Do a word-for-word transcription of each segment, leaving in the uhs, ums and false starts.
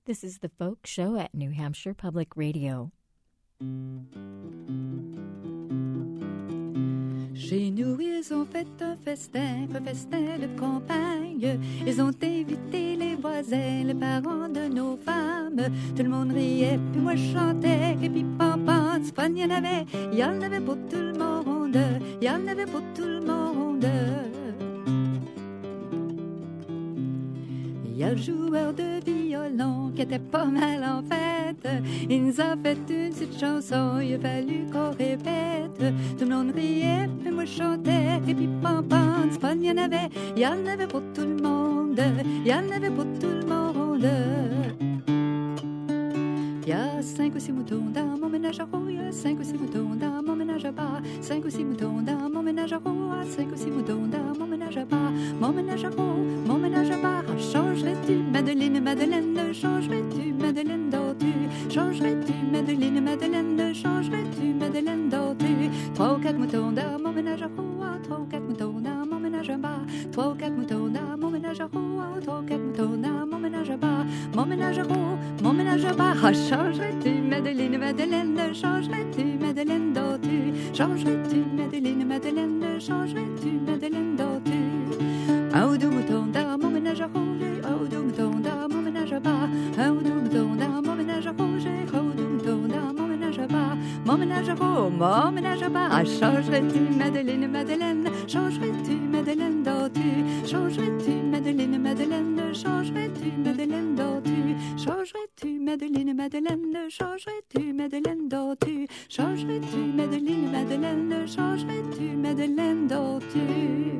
This is the Folk Show at New Hampshire Public Radio. Chez nous, ils ont fait un festin, un festin de campagne. Ils ont invité les voisins, les parents de nos femmes. Tout le monde riait, puis moi je chantais, et puis pam-pam, du fun, il y en avait, il y en avait pour tout le monde, il y en avait pour tout le monde. Il y a le joueur de violon qui était pas mal en fête. Il nous a fait une petite chanson, il a fallu qu'on répète. Tout le monde riait, puis moi je chantais, et puis pam pam, du fun, il y en avait, il y en avait pour tout le monde, il y en avait pour tout le monde. Il y a cinq ou six moutons dans mon ménage à roue, il y a cinq ou six moutons dans mon ménage à bas, cinq ou six moutons dans mon ménage à roue, cinq ou six moutons dans mon ménage à bas, mon ménage à roue, mon ménage à bas. Changerais-tu, Madeleine, Madeleine, changerais-tu, Madeleine, dors-tu, changerais-tu, Madeleine, Madeleine, changerais-tu, Madeleine, dors-tu. Trois ou quatre moutons dans mon ménage à roue, trois ou quatre moutons dans mon ménage à bas, trois ou quatre moutons dans mon ménage à roue, trois ou quatre moutons dans mon ménage à bas, mon ménage à roue, mon ménage à bas. Changerais-tu, Madeleine, Madeleine, changerais-tu, Madeleine, dors-tu, changerais-tu, Madeleine, Madeleine, changerais-tu, Madeleine, dors-tu. Un ou deux moutons dans mon ménage à rouge, un ou deux moutons dans mon ménage à bas, un ou deux moutons dans mon ménage à rouge, un ou deux moutons dans mon ménage à bas, mon ménage à rouge, mon ménage à bas. Changerais-tu, Madeleine, Madeleine, changerais-tu, Madeleine, dors-tu, changerais-tu, Madeleine, Madeleine, changerais-tu, Madeleine, dors-tu, changerais-tu, Madeleine, Madeleine, changerais-tu, Madeleine, dors-tu, changerais-tu, Madeleine, Madeleine, changerais-tu, Madeleine, dors-tu.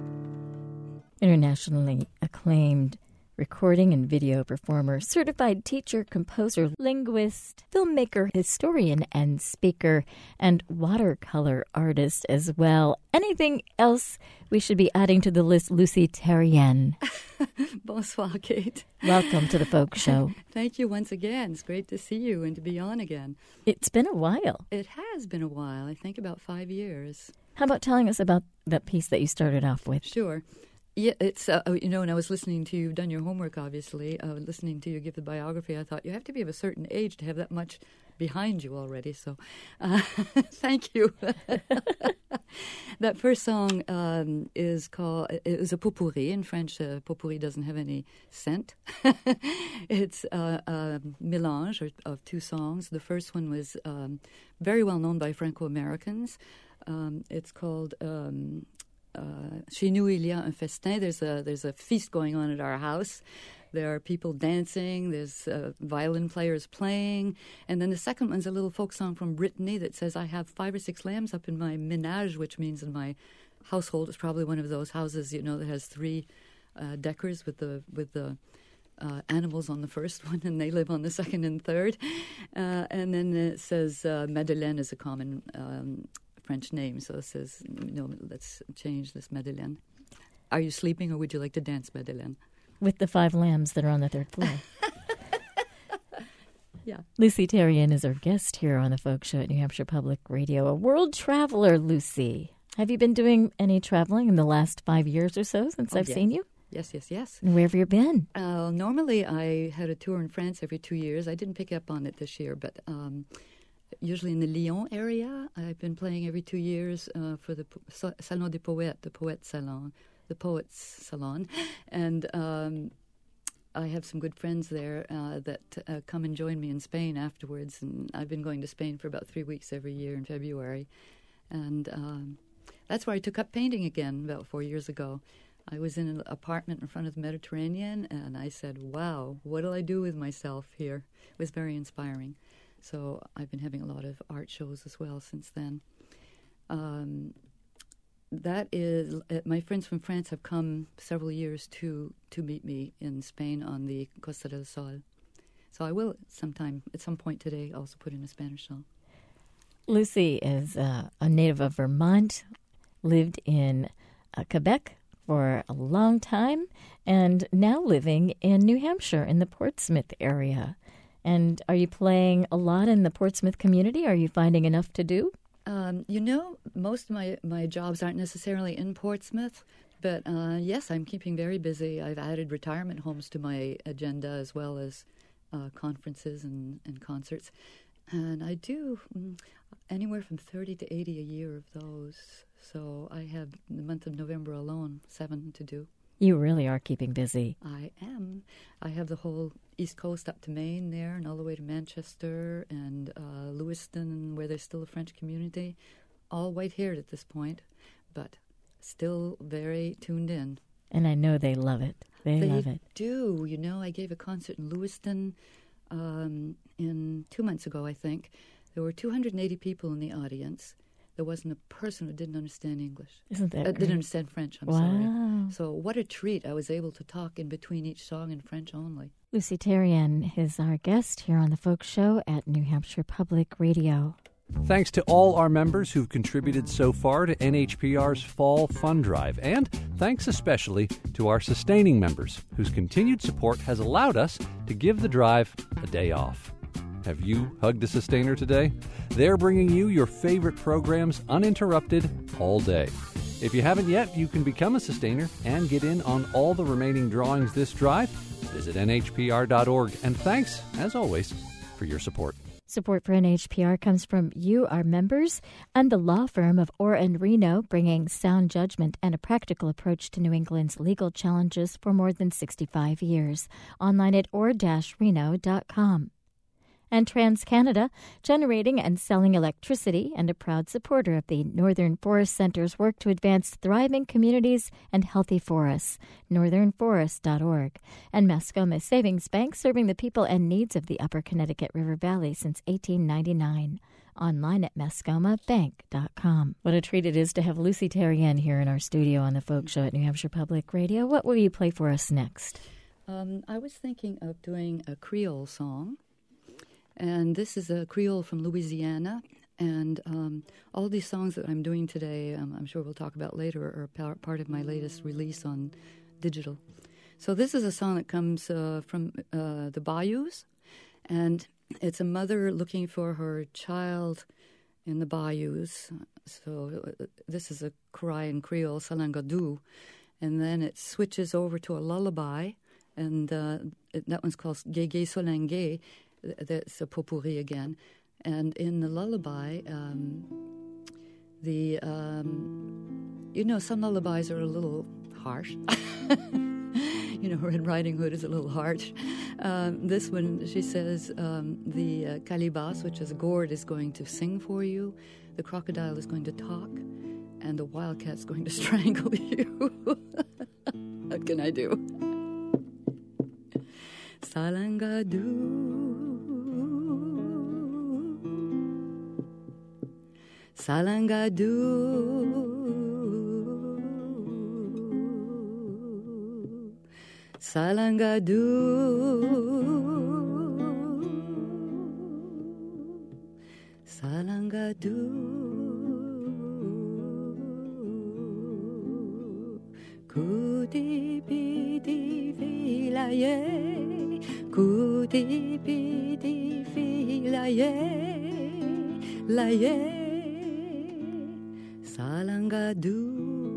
Internationally acclaimed recording and video performer, certified teacher, composer, linguist, filmmaker, historian, and speaker, and watercolor artist as well. Anything else we should be adding to the list, Lucy Therrien? Bonsoir, Kate. Welcome to the Folk Show. Thank you once again. It's great to see you and to be on again. It's been a while. It has been a while. I think about five years. How about telling us about that piece that you started off with? Sure. Yeah, it's, uh, you know, when I was listening to you, you've done your homework, obviously, uh, listening to you give the biography, I thought you have to be of a certain age to have that much behind you already. So uh, thank you. That first song um, is called, it was a potpourri. In French, uh, potpourri doesn't have any scent. It's uh, a mélange of two songs. The first one was um, very well known by Franco-Americans. Um, it's called... Um, Uh, chez nous, il y a un festin. There's a there's a feast going on at our house. There are people dancing. There's uh, violin players playing. And then the second one's a little folk song from Brittany that says, I have five or six lambs up in my ménage, which means in my household. It's probably one of those houses, you know, that has three uh, deckers with the with the uh, animals on the first one, and they live on the second and third. Uh, and then it says uh, Madeleine is a common um French name, so it says, you know, let's change this Madeleine. Are you sleeping, or would you like to dance, Madeleine? With the five lambs that are on the third floor. Yeah. Lucy Therrien is our guest here on the Folk Show at New Hampshire Public Radio. A world traveler, Lucy. Have you been doing any traveling in the last five years or so since oh, I've yes. seen you? Yes, yes, yes. And where have you been? Uh, normally, I had a tour in France every two years. I didn't pick up on it this year, but... Um, usually in the Lyon area. I've been playing every two years uh, for the Salon des Poètes, the Poète Salon, the Poets Salon. And um, I have some good friends there uh, that uh, come and join me in Spain afterwards. And I've been going to Spain for about three weeks every year in February. And um, that's where I took up painting again about four years ago. I was in an apartment in front of the Mediterranean, and I said, wow, what'll I do with myself here? It was very inspiring. So I've been having a lot of art shows as well since then. Um, that is, uh, my friends from France have come several years to, to meet me in Spain on the Costa del Sol. So I will sometime, at some point today, also put in a Spanish song. Lucy is uh, a native of Vermont, lived in uh, Quebec for a long time, and now living in New Hampshire in the Portsmouth area. And are you playing a lot in the Portsmouth community? Are you finding enough to do? Um, you know, most of my, my jobs aren't necessarily in Portsmouth, but uh, yes, I'm keeping very busy. I've added retirement homes to my agenda as well as uh, conferences and, and concerts. And I do mm, anywhere from thirty to eighty a year of those. So I have the month of November alone, seven to do. You really are keeping busy. I am. I have the whole East Coast up to Maine there and all the way to Manchester and uh, Lewiston, where there's still a French community, all white-haired at this point, but still very tuned in. And I know they love it. They, they love it. do. You know, I gave a concert in Lewiston um, in two months ago, I think. There were two hundred eighty people in the audience. There wasn't a person who didn't understand English. Isn't that uh, great? Didn't understand French, I'm wow. sorry. So what a treat. I was able to talk in between each song in French only. Lucy Terrien is our guest here on The Folk Show at New Hampshire Public Radio. Thanks to all our members who've contributed so far to N H P R's Fall Fund Drive. And thanks especially to our sustaining members, whose continued support has allowed us to give the drive a day off. Have you hugged a sustainer today? They're bringing you your favorite programs uninterrupted all day. If you haven't yet, you can become a sustainer and get in on all the remaining drawings this drive. Visit N H P R dot org. And thanks, as always, for your support. Support for N H P R comes from you, our members, and the law firm of Orr and Reno, bringing sound judgment and a practical approach to New England's legal challenges for more than sixty-five years. Online at orr dash reno dot com. And TransCanada, generating and selling electricity and a proud supporter of the Northern Forest Center's work to advance thriving communities and healthy forests, northern forest dot org. And Mascoma Savings Bank, serving the people and needs of the Upper Connecticut River Valley since eighteen ninety-nine. Online at mascoma bank dot com. What a treat it is to have Lucy Terrien here in our studio on The Folk Show at New Hampshire Public Radio. What will you play for us next? Um, I was thinking of doing a Creole song. And this is a Creole from Louisiana. And um, all these songs that I'm doing today, um, I'm sure we'll talk about later, are par- part of my latest release on digital. So this is a song that comes uh, from uh, the bayous. And it's a mother looking for her child in the bayous. So uh, this is a cry in Creole, Salangadou. And then it switches over to a lullaby. And uh, it, that one's called Gege Solange. That's a potpourri again. And in the lullaby, um, the, um, you know, some lullabies are a little harsh. You know, Red Riding Hood is a little harsh. Um, this one, she says, um, the uh, calibas, which is a gourd, is going to sing for you. The crocodile is going to talk. And the wildcat's going to strangle you. What can I do? Salangadou. Salangadou, Salangadou, Salangadou, Kuti piti filaye, Kuti piti filaye, laye. Salangadou,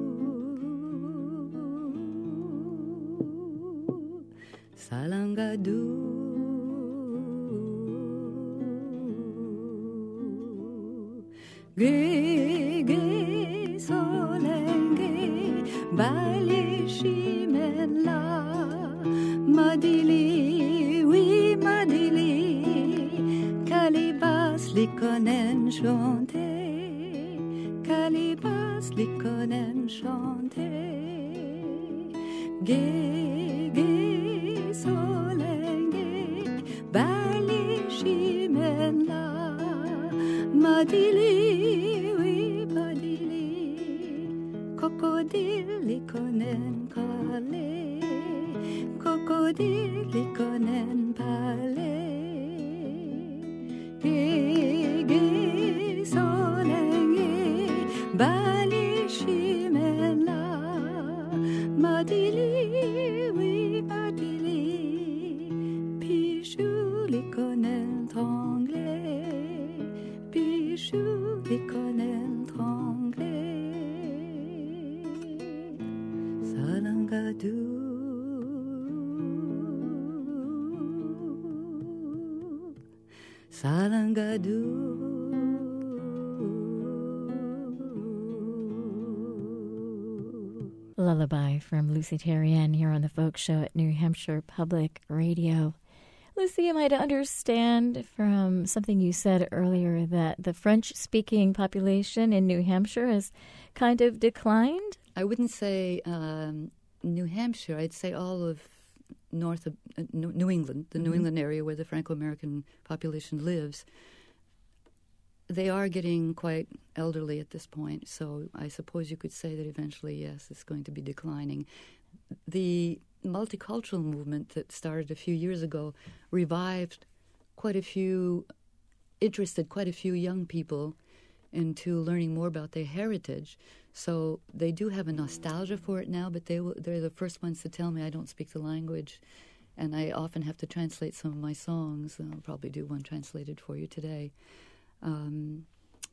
Salangadou, Gege Solenge, Bali Shimela, Madili, oui Madili, Calibas likonen chante. Calibas likonen chante, Gege Solenge, Bali Shimela, Madili, oui Madili, Crocodile likonen kale, Crocodile likonen pale, Gege Solenge, Bali Shimela, Madili, oui Madili, Pichou likonen tranglé, Pichou likonen tranglé, Salangadou. Salangadu. Lullaby from Lucy Terrien here on the Folk Show at New Hampshire Public Radio. Lucy, am I to understand from something you said earlier that the French-speaking population in New Hampshire has kind of declined? I wouldn't say um, New Hampshire. I'd say all of north of uh, New England, the mm-hmm. New England area where the Franco-American population lives. They are getting quite elderly at this point, so I suppose you could say that eventually, yes, it's going to be declining. The multicultural movement that started a few years ago revived quite a few, interested quite a few young people into learning more about their heritage. So they do have a nostalgia for it now, but they will, they're the first ones to tell me I don't speak the language, and I often have to translate some of my songs. I'll probably do one translated for you today. Um,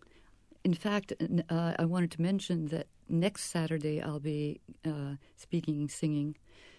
in fact, uh, I wanted to mention that next Saturday I'll be uh, speaking, singing,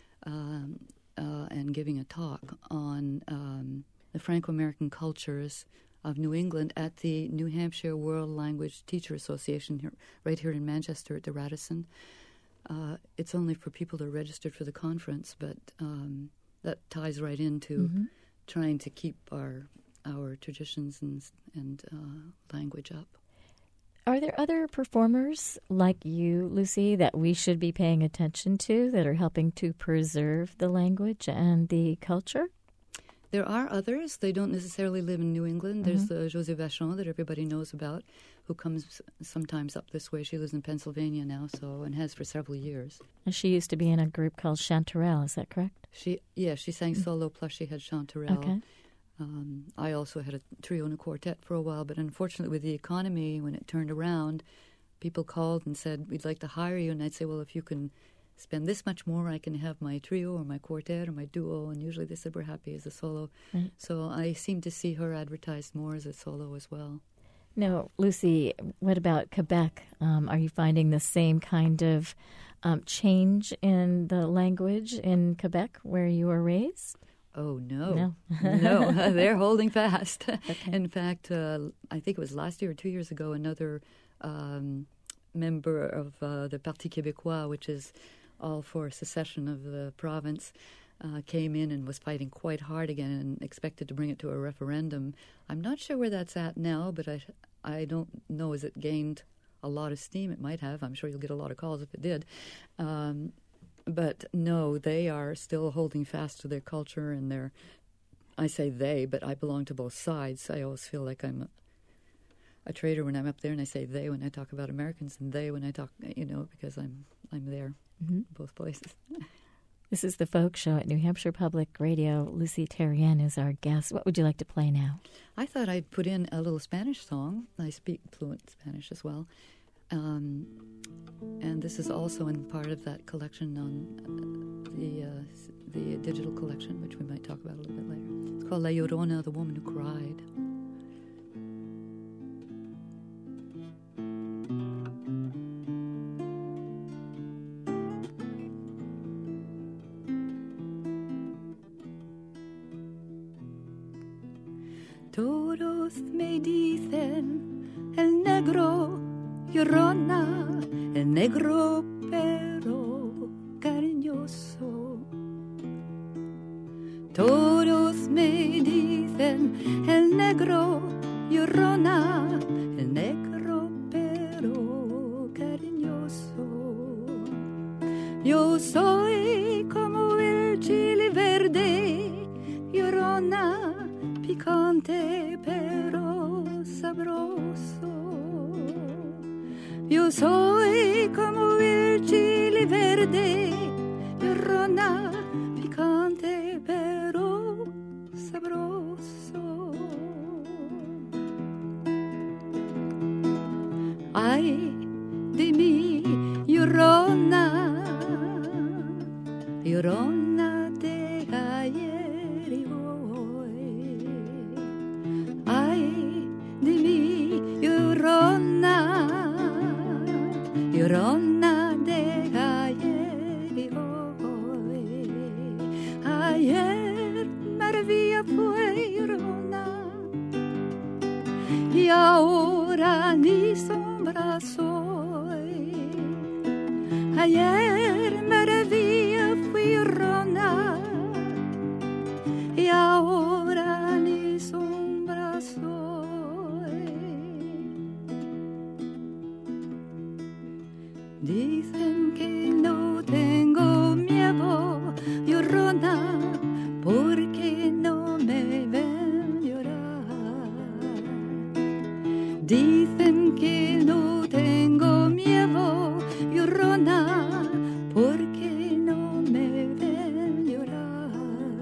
um, uh, and giving a talk on um, the Franco-American cultures of New England at the New Hampshire World Language Teacher Association here, right here in Manchester at the Radisson. Uh, it's only for people that are registered for the conference, but um, that ties right into mm-hmm. trying to keep our our traditions and, and uh, language up. Are there other performers like you, Lucy, that we should be paying attention to that are helping to preserve the language and the culture? There are others. They don't necessarily live in New England. Mm-hmm. There's uh, José Vachon that everybody knows about, who comes sometimes up this way. She lives in Pennsylvania now, so and has for several years. And she used to be in a group called Chanterelle, is that correct? She, yeah, she sang solo, plus she had Chanterelle. Okay. Um, I also had a trio and a quartet for a while, but unfortunately with the economy, when it turned around, people called and said, we'd like to hire you. And I'd say, well, if you can spend this much more, I can have my trio or my quartet or my duo. And usually they said, we're happy as a solo. Right. So I seem to see her advertised more as a solo as well. Now, Lucy, what about Quebec? Um, are you finding the same kind of um, change in the language in Quebec where you were raised? Oh, no. No. No, they're holding fast. Okay. In fact, uh, I think it was last year or two years ago, another um, member of uh, the Parti Québécois, which is all for secession of the province, uh, came in and was fighting quite hard again and expected to bring it to a referendum. I'm not sure where that's at now, but I, I don't know. Has it gained a lot of steam? It might have. I'm sure you'll get a lot of calls if it did. Um But no, they are still holding fast to their culture and their, I say they, but I belong to both sides. I always feel like I'm a, a traitor when I'm up there, and I say they when I talk about Americans and they when I talk, you know, because I'm I'm there, mm-hmm. both places. This is the Folk Show at New Hampshire Public Radio. Lucy Terrien is our guest. What would you like to play now? I thought I'd put in a little Spanish song. I speak fluent Spanish as well. Um, and this is also in part of that collection on uh, the uh, the digital collection, which we might talk about a little bit later. It's called La Llorona, the Woman Who Cried. Todos me dicen el negro llorona, el negro pero cariñoso. Todos me dicen el negro llorona, el negro pero cariñoso. Yo soy como el chile verde, llorona, picante pero sabroso. Yo soy como el chile verde, llorona, picante pero sabroso. Ay de mí, llorona, llorona de ayer y hoy. Ay de mí, llorona, llorona de ayer y hoy. Ayer maravilla fue llorona, ahora ni sombra soy. Ayer maravilla fui rona y ahora ni sombra soy. Dicen que no tengo miedo, llorona, porque no me ven llorar. Dicen que no tengo miedo, llorona, porque no me ven llorar.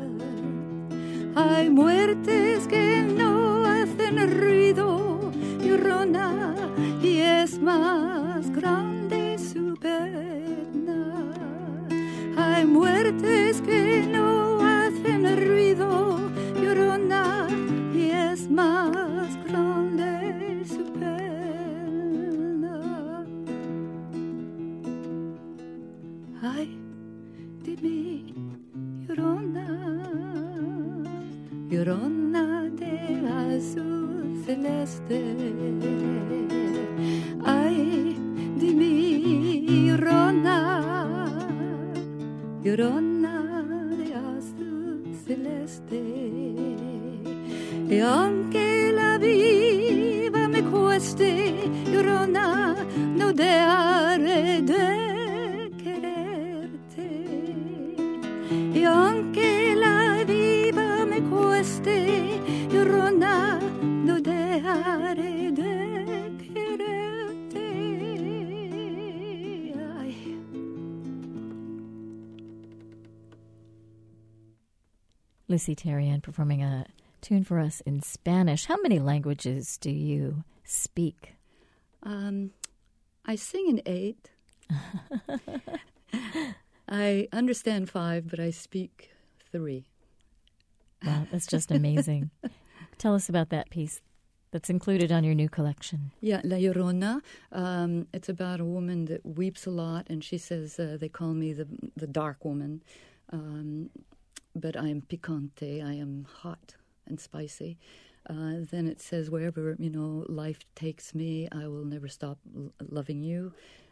Hay muertes que no hacen ruido, llorona, y es más grande su pena. Hay muertes que no hacen ruido, llorona, y es más grande su pena. Ay, de mí, llorona, llorona de azul celeste. Ay, de mí, llorona, llorona de azul celeste. Y aunque la vida me cueste, llorona, no dejaré de quererte. Y aunque la vida me cueste, llorona, no dejaré de quererte. Ay. Lucy Terrien performing a tune for us in Spanish. How many languages do you speak? Um, I sing in eight. I understand five, but I speak three. Wow, that's just amazing. Tell us about that piece that's included on your new collection. Yeah, La Llorona. Um, it's about a woman that weeps a lot, and she says uh, they call me the the dark woman, um, but I am picante. I am hot and spicy. Uh, then it says, wherever, you know, life takes me, I will never stop l- loving you.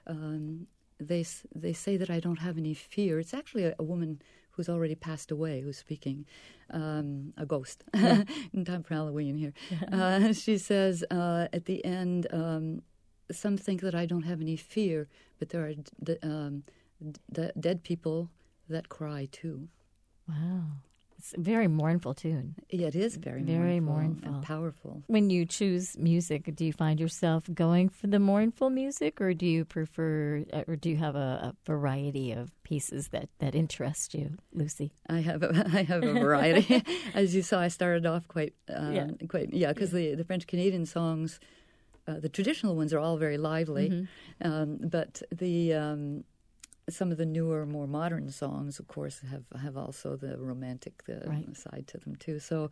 Um, they they say that I don't have any fear. It's actually a, a woman who's already passed away who's speaking, um, a ghost, yeah. In time for Halloween here. Uh, she says uh, at the end, um, some think that I don't have any fear, but there are d- um, d- dead people that cry too. Wow. It's a very mournful tune. Yeah, it is very, very mournful, mournful and powerful. When you choose music, do you find yourself going for the mournful music, or do you prefer, or do you have a, a variety of pieces that, that interest you, Lucy? I have a, I have a variety. As you saw, I started off quite, um, yeah, quite, yeah, because yeah. the the French Canadian songs, uh, the traditional ones are all very lively, mm-hmm. um, but the um, some of the newer, more modern songs, of course, have have also the romantic the right. side to them too. So,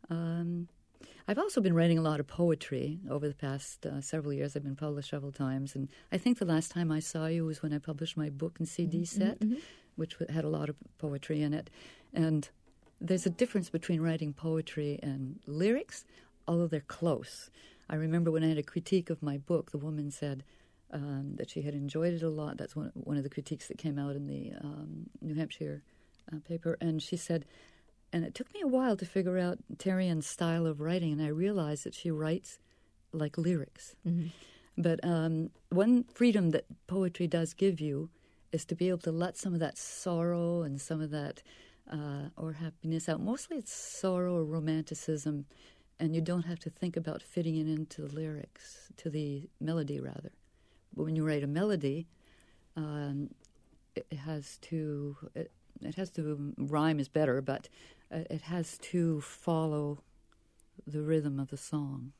um, I've also been writing a lot of poetry over the past uh, several years. I've been published several times, and I think the last time I saw you was when I published my book and C D set, mm-hmm. which had a lot of poetry in it. And there's a difference between writing poetry and lyrics, although they're close. I remember when I had a critique of my book, the woman said um, that she had enjoyed it a lot. That's one, one of the critiques that came out in the um, New Hampshire uh, paper. And she said, and it took me a while to figure out Terrien's style of writing, and I realized that she writes like lyrics. Mm-hmm. But um, one freedom that poetry does give you is to be able to let some of that sorrow and some of that uh, or happiness out. Mostly it's sorrow or romanticism, and you don't have to think about fitting it into the lyrics, to the melody, rather. But when you write a melody, um, it has to it, it has to rhyme is better, but uh, it has to follow the rhythm of the song.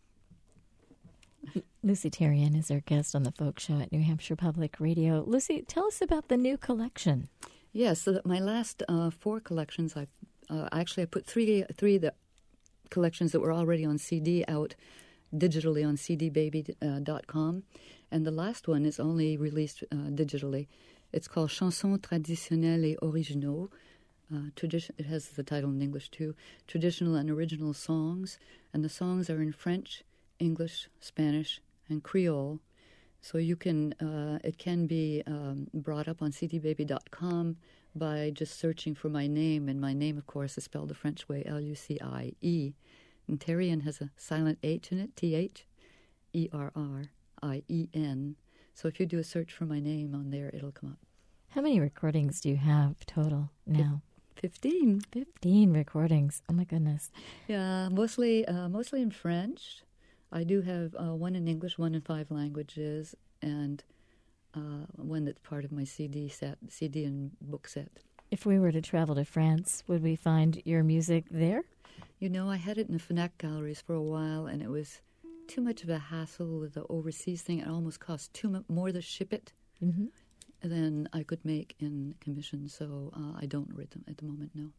Lucy Terrien is our guest on the Folk Show at New Hampshire Public Radio. Lucy, tell us about the new collection. Yes, so my last uh, four collections, I've uh, actually I put three three of the collections that were already on C D out digitally on c d baby dot com, and the last one is only released uh, digitally. It's called Chansons traditionnelles et originaux. Uh, tradition. It has the title in English too. Traditional and original songs, and the songs are in French, English, Spanish, and Creole. So you can, uh, it can be um, brought up on c d baby dot com by just searching for my name. And my name, of course, is spelled the French way, L U C I E. And Terrien has a silent H in it, T H E R R I E N. So if you do a search for my name on there, it'll come up. How many recordings do you have total now? Fifteen. Fifteen recordings. Oh, my goodness. Yeah, mostly, uh, mostly in French. I do have uh, one in English, one in five languages, and uh, one that's part of my C D set, C D and book set. If we were to travel to France, would we find your music there? You know, I had it in the Fnac galleries for a while, and it was too much of a hassle with the overseas thing. It almost cost too much more to ship it Mm-hmm. than I could make in commission, so uh, I don't read them at the moment, no.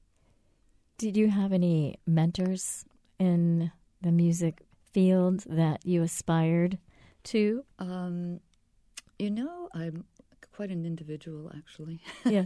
Did you have any mentors in the music field that you aspired to? Um, you know, I'm quite an individual, actually. Yeah.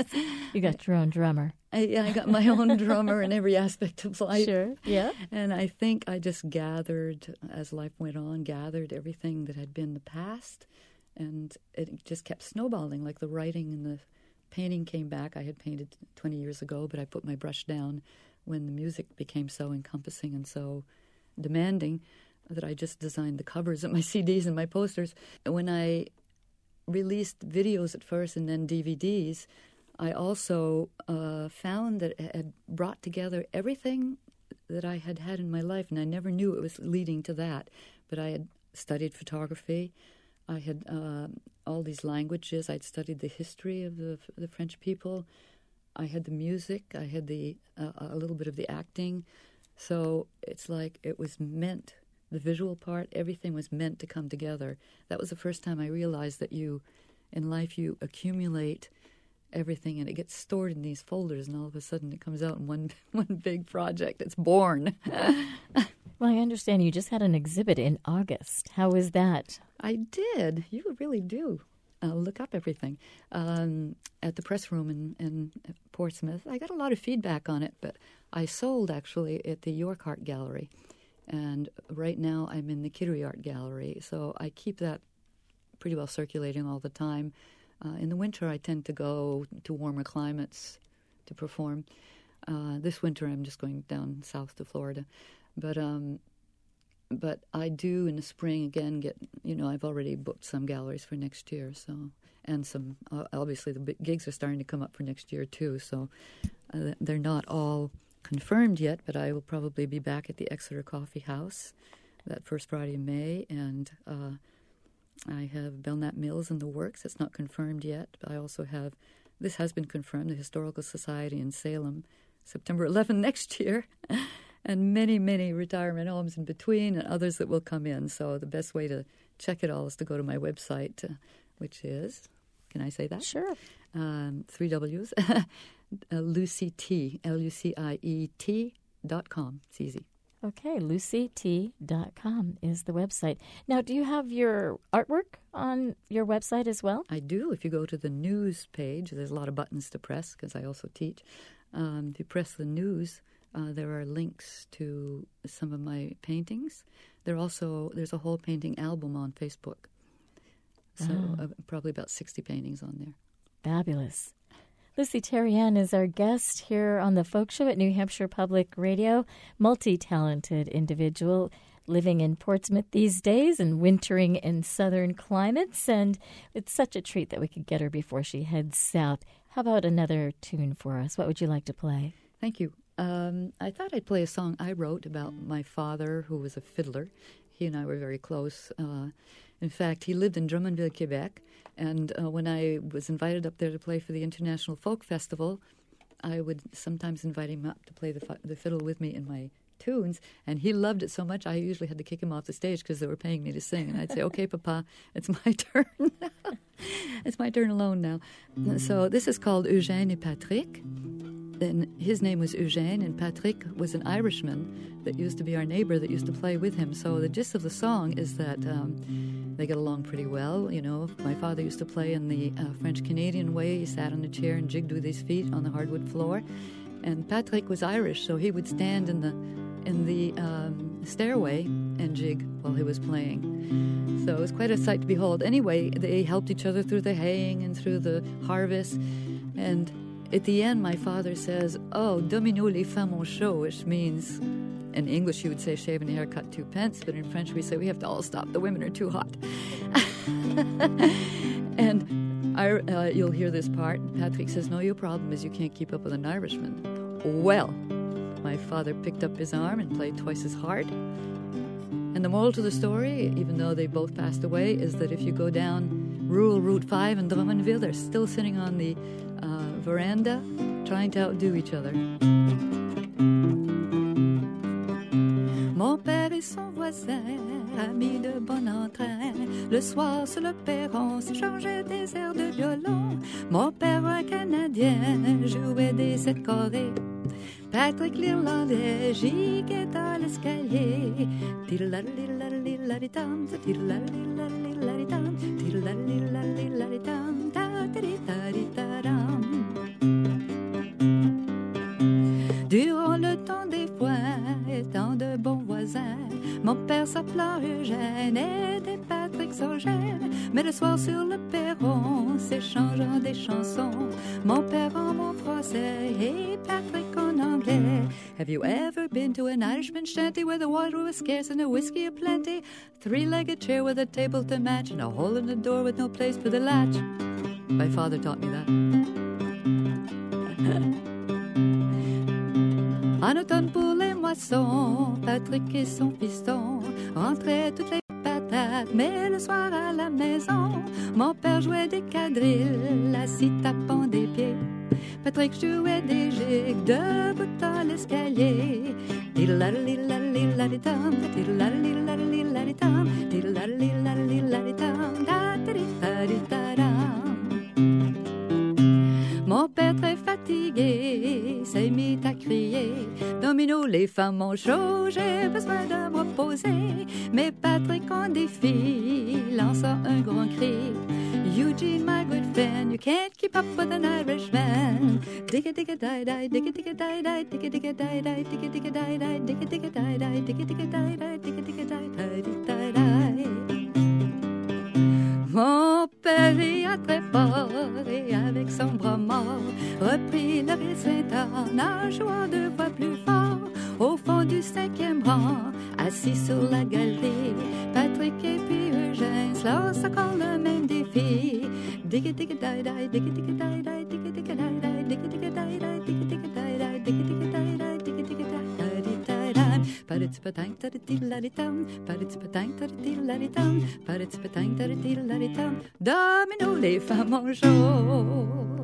You got your own drummer. I, I got my own drummer in every aspect of life. Sure, yeah. And I think I just gathered, as life went on, gathered everything that had been the past, and it just kept snowballing, like the writing and the painting came back. I had painted twenty years ago, but I put my brush down when the music became so encompassing and so demanding that I just designed the covers of my C Ds and my posters. When I released videos at first and then D V Ds, I also uh, found that it had brought together everything that I had had in my life, and I never knew it was leading to that. But I had studied photography. I had uh, all these languages. I'd studied the history of the, the French people. I had the music. I had the uh, a little bit of the acting. So it's like it was meant, the visual part, everything was meant to come together. That was the first time I realized that you, in life, you accumulate everything and it gets stored in these folders, and all of a sudden it comes out in one one big project. It's born. Well, I understand you just had an exhibit in August. How was that? I did. You really do. Uh, look up everything. Um, at the press room in, in Portsmouth, I got a lot of feedback on it, but I sold actually at the York Art Gallery. And right now I'm in the Kittery Art Gallery, so I keep that pretty well circulating all the time. Uh, in the winter, I tend to go to warmer climates to perform. Uh, this winter, I'm just going down south to Florida. But um, but I do in the spring again get, you know, I've already booked some galleries for next year. So and some, uh, obviously the big gigs are starting to come up for next year too. So uh, they're not all confirmed yet, but I will probably be back at the Exeter Coffee House that first Friday in May. And uh, I have Belknap Mills in the works. It's not confirmed yet. But I also have, this has been confirmed, the Historical Society in Salem, September eleventh next year. And many, many retirement homes in between and others that will come in. So the best way to check it all is to go to my website, uh, which is, can I say that? Sure. Um, three W's, uh, Lucie T, L U C I E T dot com. It's easy. Okay, lucy t dot com is the website. Now, do you have your artwork on your website as well? I do. If you go to the news page, there's a lot of buttons to press because I also teach. Um, if you press the news, Uh, there are links to some of my paintings. There also there's a whole painting album on Facebook. So Oh. uh, probably about sixty paintings on there. Fabulous. Lucie Terrien is our guest here on the Folk Show at New Hampshire Public Radio. Multi-talented individual living in Portsmouth these days and wintering in southern climates. And it's such a treat that we could get her before she heads south. How about another tune for us? What would you like to play? Thank you. Um, I thought I'd play a song I wrote about my father, who was a fiddler. He and I were very close. Uh, in fact, he lived in Drummondville, Quebec, and uh, when I was invited up there to play for the International Folk Festival, I would sometimes invite him up to play the, fi- the fiddle with me in my tunes, and he loved it so much I usually had to kick him off the stage because they were paying me to sing, and I'd say, okay, Papa, it's my turn. It's my turn alone now. So this is called Eugène et Patrick. And his name was Eugène, and Patrick was an Irishman that used to be our neighbor that used to play with him. So the gist of the song is that um, they get along pretty well. You know, my father used to play in the uh, French-Canadian way. He sat on a chair and jigged with his feet on the hardwood floor. And Patrick was Irish, so he would stand in the in the um, stairway and jig while he was playing. So it was quite a sight to behold. Anyway, they helped each other through the haying and through the harvest. And at the end, my father says, "Oh, domino les femmes ont chaud," which means, in English you would say shave and haircut two pence, but in French we say we have to all stop. The women are too hot. And I, uh, you'll hear this part. Patrick says, "No, your problem is you can't keep up with an Irishman." Well, my father picked up his arm and played twice as hard. And the moral to the story, even though they both passed away, is that if you go down rural Route five in Drummondville, they're still sitting on the uh, veranda trying to outdo each other. Mon père et son voisin, amis de bon entrain, le soir sur le perron s'échangeaient des airs de violon. Mon père, un Canadien, jouait des sept corées. Patrick l'Irlandais giguait dans l'escalier. Tiddle-la-diddle-la-diddle-la-di-dum, tiddle-la-diddle-la-diddle-la-di-dum, tiddle-la-diddle-la-diddle-la-di-dum, ta-di-da-di-da-dum. Durant le temps des foins, étant de bons voisins, mon père s'appelant Eugène et Patrick sans gêne. Mais le soir sur le perron, s'échangeant des chansons, mon père en bon français et Patrick en anglais. Have you ever been to an Irishman's shanty where the water was scarce and the whiskey aplenty? Three-legged chair with a table to match and a hole in the door with no place for the latch. My father taught me that. En automne pour les moissons, Patrick et son fiston rentraient toutes les patates, mais le soir à la maison, mon père jouait des quadrilles, assis tapant des pieds. Patrick jouait des gigs debout dans l'escalier. Diddle-la-diddle-la-diddle-la-di-dum, diddle-la-diddle-la-diddle-la-di-dum, diddle-la-diddle-la-diddle-la-di-dum, da-da-di-da-di-da-dum. Mon père très fatigué s'est mis à crier: Domino, les femmes ont chaud, j'ai besoin de me reposer. Mais Patrick en défi, lança un grand cri: Eugene, my good friend, you can't keep up with an Irishman. Digga digga die die, digga digga die die, digga digga die die, digga digga die die, digga digga die die, digga digga die die, digga digga die die, die die. Mon père ria très fort et avec son bras mort reprit le récitant en jouant deux fois plus fort. Au fond du cinquième rang, assis sur la galerie, Patrick et puis Eugène se lancent encore le même défi. Digga digga die die, digga digga die die, digga digga die die, digga digga die die, digga digga die die, digga digga die die, digga digga die die. Pa-ditz-pa-tank, ta-di-diddle-la-di-dum, pa-ditz-pa-tank, ta-di-diddle-la-di-dum, pa-ditz-pa-tank, ta-di-diddle-la-di-dum. Domino, les femmes en chaud.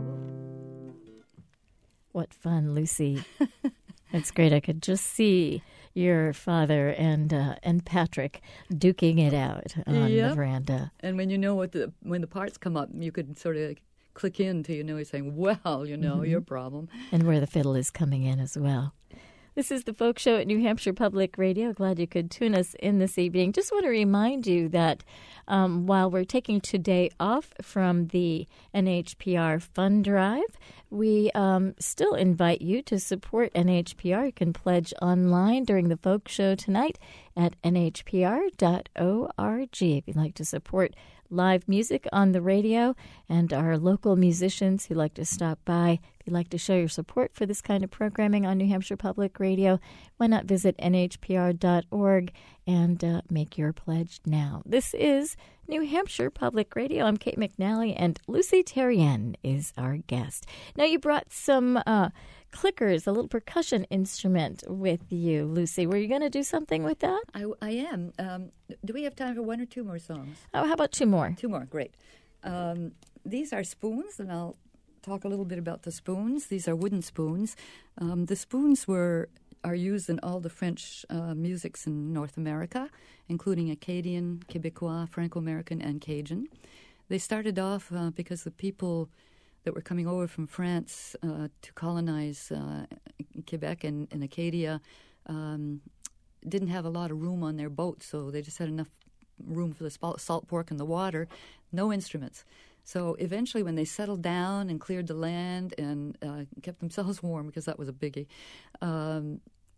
What fun, Lucy. That's great. I could just see your father and uh, and Patrick duking it out on Yep. the veranda. And when you know what the when the parts come up, you could sort of click in to, you know, he's saying, well, you know, mm-hmm. your problem. And where the fiddle is coming in as well. This is the Folk Show at New Hampshire Public Radio. Glad you could tune us in this evening. Just want to remind you that um, while we're taking today off from the N H P R Fund Drive, we um, still invite you to support N H P R. You can pledge online during the Folk Show tonight at N H P R dot org if you'd like to support live music on the radio and our local musicians who like to stop by. If you'd like to show your support for this kind of programming on New Hampshire Public Radio, why not visit N H P R dot org and uh, make your pledge now. This is New Hampshire Public Radio. I'm Kate McNally, and Lucy Terrien is our guest. Now, you brought some uh, clickers, a little percussion instrument with you, Lucy. Were you going to do something with that? I, I am. Um, do we have time for one or two more songs? Oh, how about two more? Two more, great. Um, these are spoons, and I'll talk a little bit about the spoons. These are wooden spoons. Um, the spoons were are used in all the French uh, musics in North America, including Acadian, Quebecois, Franco-American, and Cajun. They started off uh, because the people that were coming over from France uh, to colonize uh, Quebec and, and Acadia um, didn't have a lot of room on their boats, so they just had enough room for the salt pork and the water, no instruments. So eventually when they settled down and cleared the land and uh, kept themselves warm, because that was a biggie, um,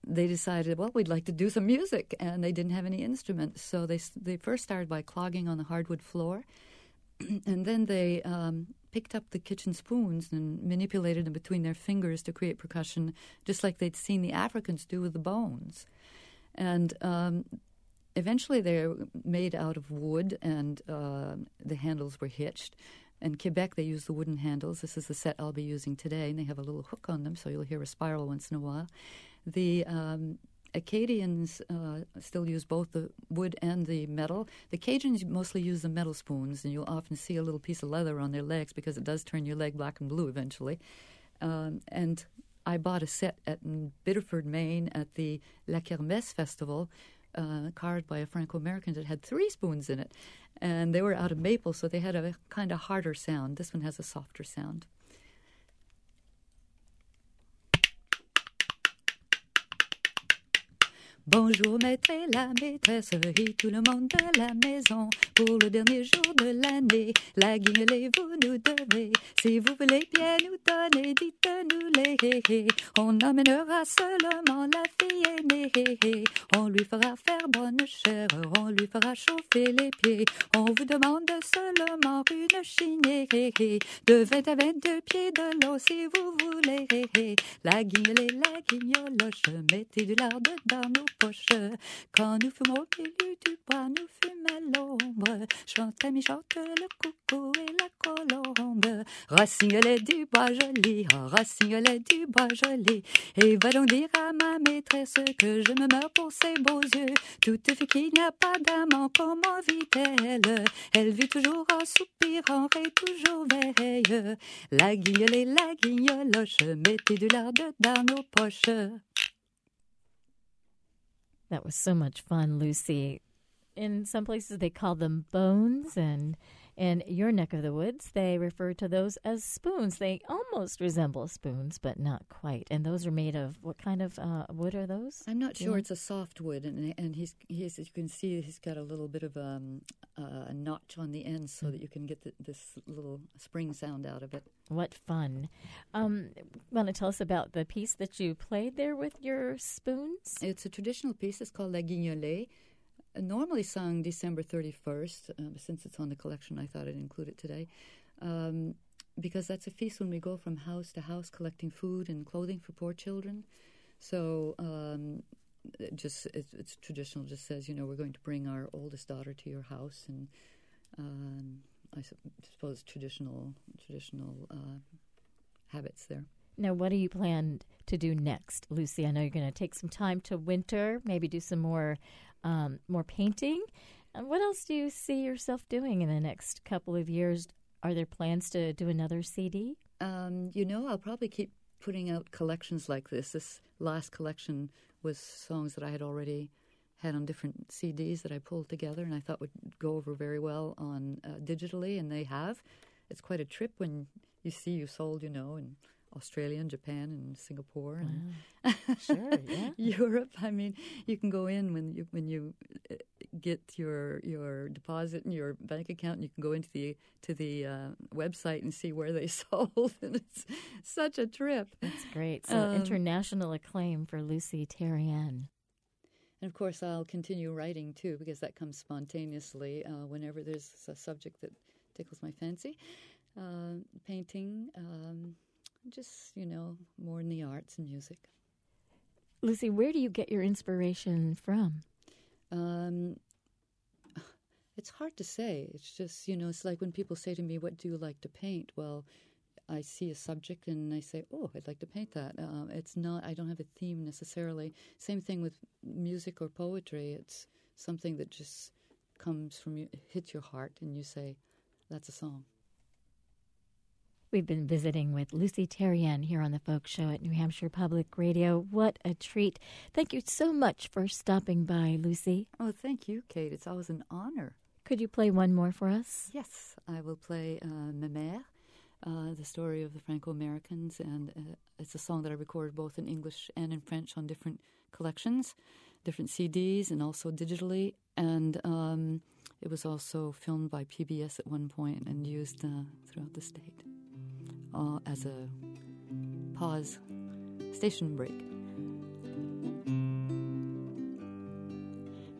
they decided, well, we'd like to do some music, and they didn't have any instruments. So they they first started by clogging on the hardwood floor, and then they um, picked up the kitchen spoons and manipulated them between their fingers to create percussion, just like they'd seen the Africans do with the bones. And um, eventually they're made out of wood, and uh, the handles were hitched. In Quebec, they use the wooden handles. This is the set I'll be using today, and they have a little hook on them, so you'll hear a spiral once in a while. The um, Acadians uh, still use both the wood and the metal. The Cajuns mostly use the metal spoons, and you'll often see a little piece of leather on their legs because it does turn your leg black and blue eventually. Um, and I bought a set at Biddeford, Maine, at the La Kermesse Festival, uh, carved by a Franco-American that had three spoons in it. And they were out of maple, so they had a kind of harder sound. This one has a softer sound. Bonjour maître et la maîtresse et tout le monde de la maison. Pour le dernier jour de l'année, la guignolée vous nous devez. Si vous voulez bien nous donner, dites-nous les. On emmènera seulement la fille aînée. On lui fera faire bonne chère, on lui fera chauffer les pieds. On vous demande seulement une chignée de vingt à vingt-deux pieds de long si vous voulez. La guignolée, la guignoloche, mettez du lard dans nos poche. Quand nous fumons au milieu du bois, nous fumons à l'ombre. Chante, ami, chante le coucou et la colombe. Rossignolet du bois joli, oh, rossignolet du bois joli. Et va donc dire à ma maîtresse que je me meurs pour ses beaux yeux. Toute fille qui n'a pas d'amant, comment vit-elle? Elle vit toujours en soupirant et toujours veille. La guignolée, la guignoloche, mettez du lard dans nos poches. That was so much fun, Lucy. In some places, they call them bones, and in your neck of the woods, they refer to those as spoons. They almost resemble spoons, but not quite. And those are made of what kind of uh, wood are those? I'm not sure. Yeah. It's a soft wood, and and he's he's you can see he's got a little bit of um, uh, a notch on the end so mm. that you can get the, this little spring sound out of it. What fun. Um, want to tell us about the piece that you played there with your spoons? It's a traditional piece. It's called La Guignolée. Normally sung December thirty-first. Uh, since it's on the collection, I thought I'd include it today. Um, because that's a feast when we go from house to house collecting food and clothing for poor children. So um, it just it's, it's traditional. It just says, you know, we're going to bring our oldest daughter to your house, and um, I suppose traditional traditional uh, habits there. Now, what do you plan to do next, Lucy? I know you're going to take some time to winter, maybe do some more um, more painting. And what else do you see yourself doing in the next couple of years? Are there plans to do another C D? Um, you know, I'll probably keep putting out collections like this. This last collection was songs that I had already had on different C Ds that I pulled together and I thought would go over very well on uh, digitally, and they have. It's quite a trip when you see you sold, you know, in Australia and Japan and Singapore and wow. Sure, yeah. Europe. I mean, you can go in when you when you get your your deposit in your bank account, and you can go into the to the uh, website and see where they sold. And it's such a trip. That's great. So um, international acclaim for Lucy Terrien. And of course, I'll continue writing too, because that comes spontaneously uh, whenever there's a subject that tickles my fancy. Uh, painting. Um, Just, you know, more in the arts and music. Lucy, where do you get your inspiration from? Um, it's hard to say. It's just, you know, it's like when people say to me, what do you like to paint? Well, I see a subject and I say, oh, I'd like to paint that. Uh, it's not, I don't have a theme necessarily. Same thing with music or poetry. It's something that just comes from you, hits your heart, and you say, that's a song. We've been visiting with Lucy Terrien here on the Folk Show at New Hampshire Public Radio. What a treat. Thank you so much for stopping by, Lucy. Oh, thank you, Kate. It's always an honor. Could you play one more for us? Yes, I will play uh, Ma Mère, uh, the story of the Franco-Americans, and uh, it's a song that I recorded both in English and in French on different collections, different C Ds, and also digitally. And um, it was also filmed by P B S at one point and used uh, throughout the state. Uh, as a pause station break.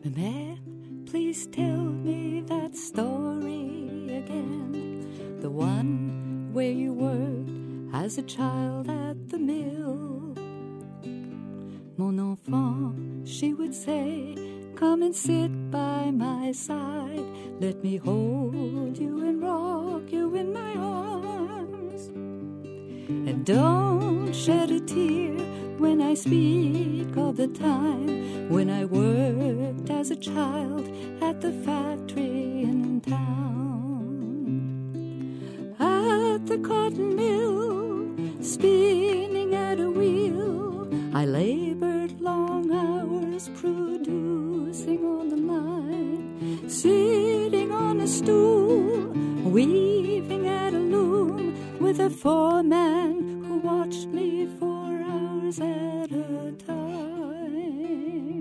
Ma mère, please tell me that story again, the one where you worked as a child at the mill. Mon enfant, she would say, come and sit by my side. Let me hold you and rock you in my arms. And don't shed a tear when I speak of the time when I worked as a child at the factory in town. At the cotton mill, spinning at a wheel, I labored long hours producing on the line, sitting on a stool, weaving at a loom with a foreman who watched me for hours at a time.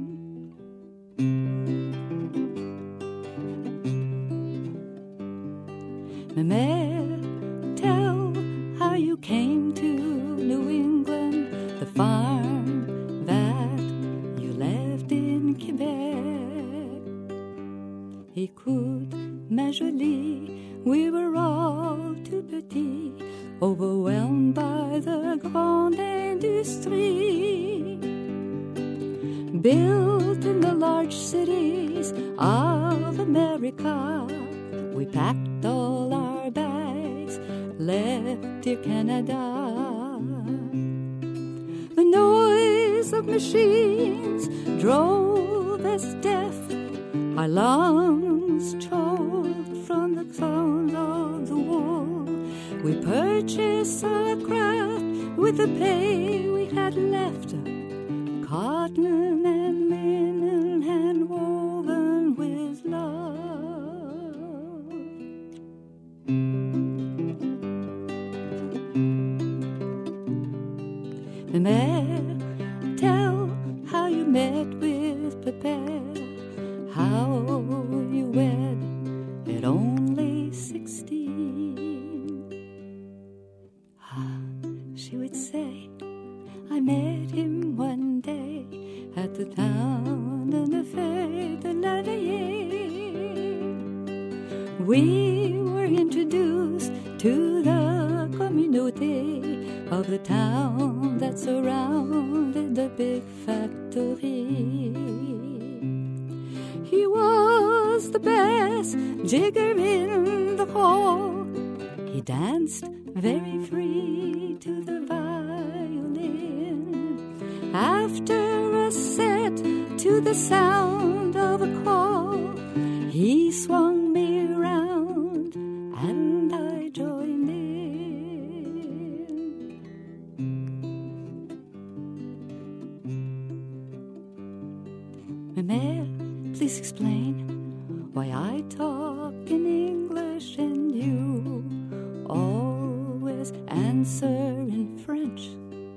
Ma mère, tell how you came to New England, the farm that you left in Quebec. Écoute, ma jolie, we were all too petits, overwhelmed by the grande industrie, built in the large cities of America. We packed all our bags, left dear Canada. The noise of machines drove us deaf, our lungs choked from the sound of the wool. We purchased our craft with the pay we had left, cotton and linen hand woven with love. Ma mère, tell how you met with Pépère, how you wed at only sixteen. Ah, she would say, I met him one day at the town de la Fête de la Veillée. We were introduced to the communauté of the town that surrounded the big factory. He was the best jigger in the hall. He danced very free to the violin. After a set to the sound of a call, he swung me around and I joined in. Ma mère, please explain why I talk in English and you always answer in French.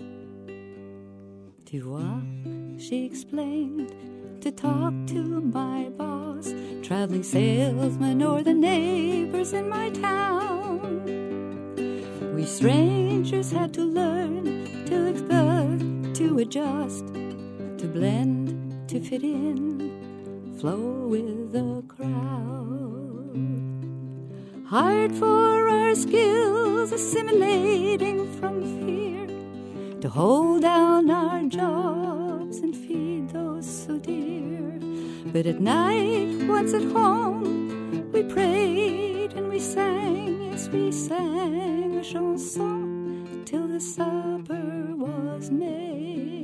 Tu vois, she explained, to talk to my boss, traveling salesman or the neighbors in my town. We strangers had to learn to expert, to adjust, to blend, to fit in, flow with the crowd. Hard for our skills, assimilating from fear, to hold down our jobs and feed those so dear. But at night, once at home, we prayed and we sang, yes, we sang a chanson till the supper was made.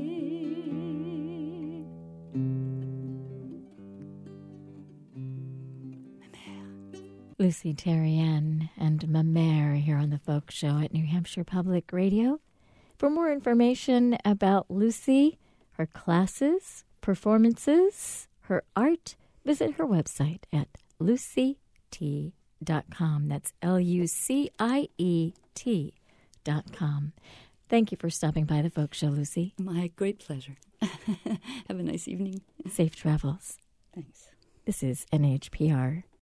Lucy Terrien and Ma Mère here on the Folk Show at New Hampshire Public Radio. For more information about Lucy, her classes, performances, her art, visit her website at lucie t dot com. That's L U C I E T dot com. Thank you for stopping by the Folk Show, Lucy. My great pleasure. Have a nice evening. Safe travels. Thanks. This is N H P R.